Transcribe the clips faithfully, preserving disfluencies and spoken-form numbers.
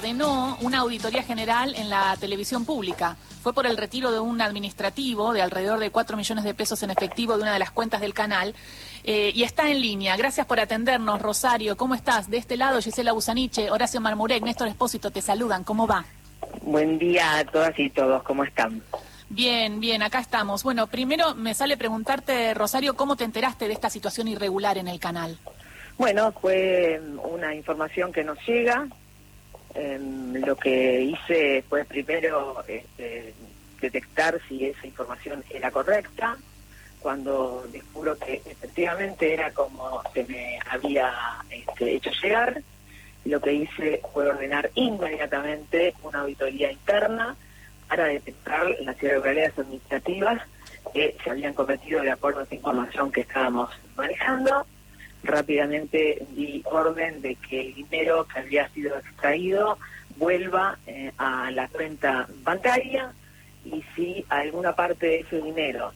ordenó una auditoría general en la televisión pública. Fue por el retiro de un administrativo de alrededor de cuatro millones de pesos en efectivo de una de las cuentas del canal. Eh, y está en línea. Gracias por atendernos, Rosario. ¿Cómo estás? De este lado, Gisela Busaniche, Horacio Marmurek, Néstor Espósito, te saludan. ¿Cómo va? Buen día a todas y todos. ¿Cómo están? Bien, bien, acá estamos. Bueno, primero me sale preguntarte, Rosario, ¿cómo te enteraste de esta situación irregular en el canal? Bueno, fue una información que nos llega. Eh, lo que hice fue primero este, detectar si esa información era correcta. Cuando descubro que efectivamente era como se me había este, hecho llegar, lo que hice fue ordenar inmediatamente una auditoría interna para detectar las irregularidades administrativas que se habían cometido de acuerdo a esa información que estábamos manejando. Rápidamente di orden de que el dinero que había sido extraído vuelva eh, a la cuenta bancaria, y si alguna parte de ese dinero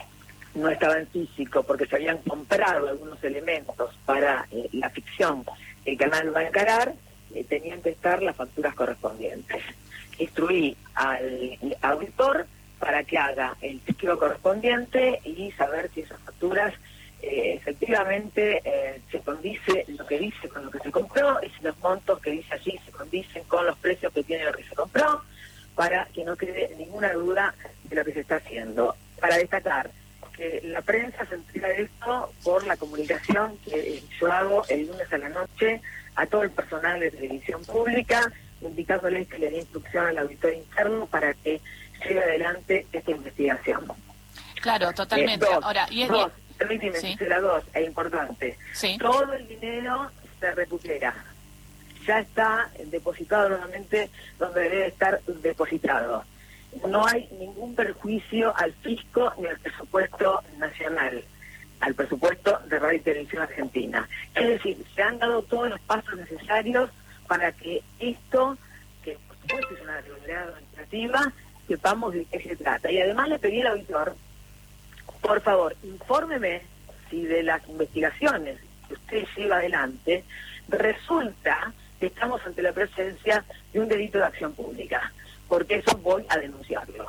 no estaba en físico porque se habían comprado algunos elementos para eh, la ficción que el canal va a encarar, eh, tenían que estar las facturas correspondientes. Instruí al auditor para que haga el chequeo correspondiente y saber si esas facturas eh, efectivamente eh, se condice lo que dice con lo que se compró, y si los montos que dice allí se condicen con los precios que tiene lo que se compró, para que no quede ninguna duda de lo que se está haciendo. Para destacar que la prensa se entera de esto por la comunicación que yo hago el lunes a la noche a todo el personal de televisión pública, indicándoles que le dé instrucción al auditor interno para que lleve adelante esta investigación. Claro, totalmente. Eh, dos, Ahora, y es dos, permíteme, sí. la dos, es importante. Sí. Todo el dinero se recupera. Ya está depositado nuevamente donde debe estar depositado. No hay ningún perjuicio al fisco ni al presupuesto nacional, al presupuesto de Radio y Televisión Argentina. Es decir, se han dado todos los pasos necesarios para que esto, que por supuesto es una irregularidad administrativa, sepamos de qué se trata. Y además le pedí al auditor, por favor, infórmeme si de las investigaciones que usted lleva adelante resulta que estamos ante la presencia de un delito de acción pública, porque eso voy a denunciarlo.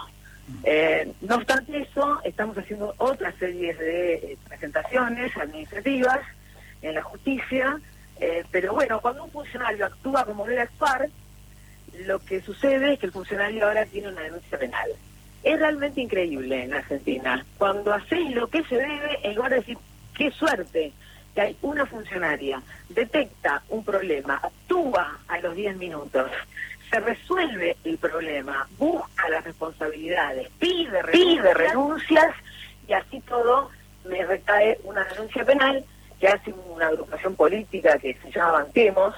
Eh, no obstante eso, estamos haciendo otra serie de eh, presentaciones administrativas en la justicia, eh, pero bueno, cuando un funcionario actúa como debe actuar, lo que sucede es que el funcionario ahora tiene una denuncia penal. Es realmente increíble en Argentina. Cuando haces lo que se debe, en lugar de decir, qué suerte que hay una funcionaria, detecta un problema, actúa a los diez minutos, se resuelve el problema, busca las responsabilidades, pide renuncias, pide renuncias y así todo me recae una denuncia penal que hace una agrupación política que se llama Banquemos,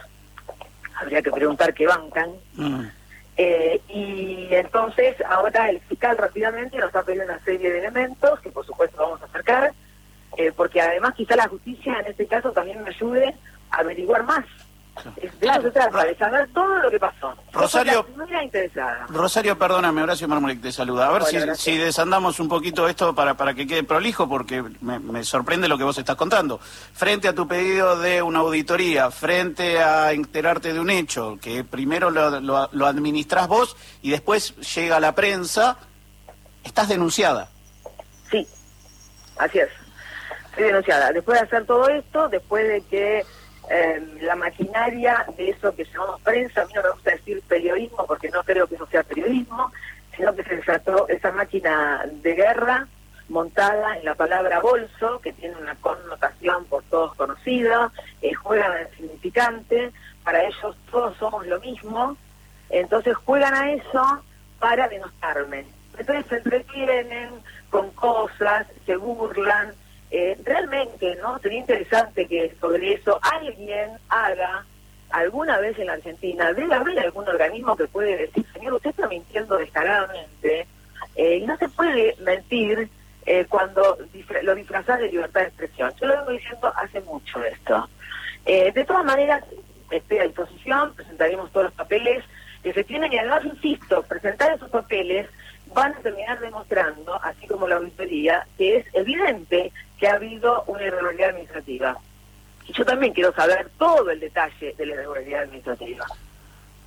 habría que preguntar qué bancan, mm. eh, y entonces ahora el fiscal rápidamente nos ha pedido una serie de elementos que por supuesto vamos a acercar, eh, porque además quizá la justicia en este caso también me ayude a averiguar más. De eso se trata, de saber todo lo que pasó. Rosario, interesada. Rosario, perdóname, Horacio Marmurek te saluda. A ver bueno, si, si desandamos un poquito esto para, para que quede prolijo, porque me, me sorprende lo que vos estás contando. Frente a tu pedido de una auditoría, frente a enterarte de un hecho, que primero lo, lo, lo administrás vos y después llega a la prensa, estás denunciada. Sí, así es. Estoy denunciada. Después de hacer todo esto, después de que Eh, la maquinaria de eso que llamamos prensa, a mí no me gusta decir periodismo porque no creo que eso sea periodismo, sino que se desató esa máquina de guerra montada en la palabra bolso, que tiene una connotación por todos conocida, eh, juegan al significante, para ellos todos somos lo mismo, entonces juegan a eso para denostarme. Entonces se entretienen con cosas, se burlan. Eh, realmente, ¿no? Sería interesante que sobre eso alguien haga, alguna vez en la Argentina, debe haber algún organismo que puede decir, señor, usted está mintiendo descaradamente, eh, y no se puede mentir eh, cuando disfra lo disfrazás de libertad de expresión. Yo lo vengo diciendo hace mucho esto. Eh, de todas maneras, estoy a disposición, presentaremos todos los papeles que se tienen, y además, insisto, presentar esos papeles van a terminar demostrando, así como la auditoría, que es evidente que ha habido una irregularidad administrativa. Y yo también quiero saber todo el detalle de la irregularidad administrativa.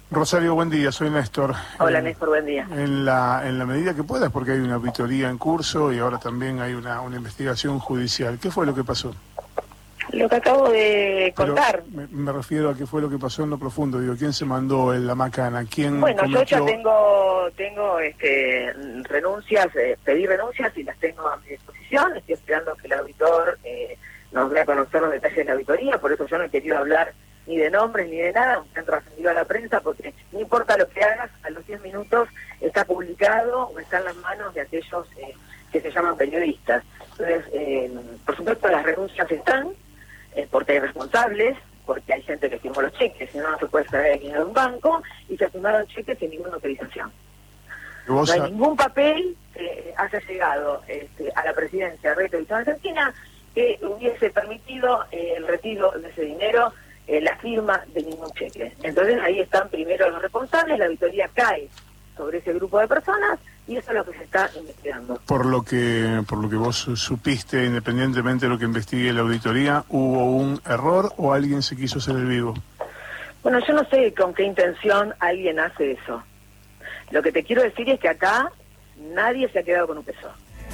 Rosario, buen día, soy Néstor. Hola, eh, Néstor, buen día. En la, en la medida que puedas, porque hay una auditoría en curso y ahora también hay una, una investigación judicial. ¿Qué fue lo que pasó? Lo que acabo de contar. Me, me refiero a qué fue lo que pasó en lo profundo. Digo, ¿quién se mandó en la macana? ¿Quién Bueno, cometió... yo ya tengo, tengo este, renuncias, eh, pedí renuncias y las tengo a mi disposición. Estoy esperando que el auditor eh, nos dé a conocer los detalles de la auditoría, por eso yo no he querido hablar ni de nombres ni de nada, aunque han trascendido a la prensa, porque no importa lo que hagas, a los diez minutos está publicado o está en las manos de aquellos eh, que se llaman periodistas. Entonces, eh, por supuesto, las renuncias están, eh, porque hay responsables, porque hay gente que firmó los cheques, si no, no se puede extraer el dinero de un banco, y se firmaron cheques sin ninguna autorización. No hay a... ningún papel que haya llegado este, a la presidencia de Radio Televisión Argentina que hubiese permitido eh, el retiro de ese dinero, eh, la firma de ningún cheque. Entonces ahí están primero los responsables, la auditoría cae sobre ese grupo de personas y eso es lo que se está investigando. Por lo que por lo que vos supiste, independientemente de lo que investigue la auditoría, ¿hubo un error o alguien se quiso hacer el vivo? Bueno, yo no sé con qué intención alguien hace eso. Lo que te quiero decir es que acá nadie se ha quedado con un peso.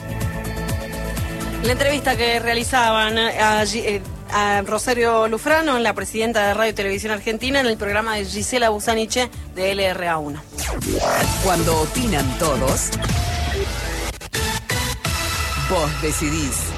La entrevista que realizaban a, a Rosario Lufrano, la presidenta de Radio y Televisión Argentina, en el programa de Gisela Busaniche de L R A uno. Cuando opinan todos, vos decidís.